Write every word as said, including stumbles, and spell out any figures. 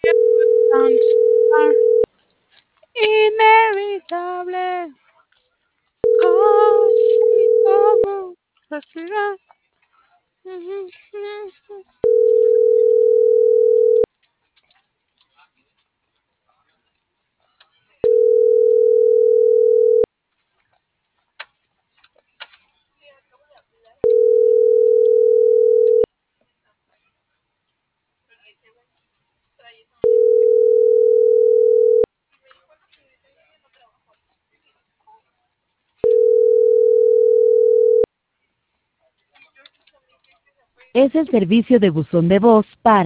Danzar inevitable, casi como respirar. Es el servicio de buzón de voz para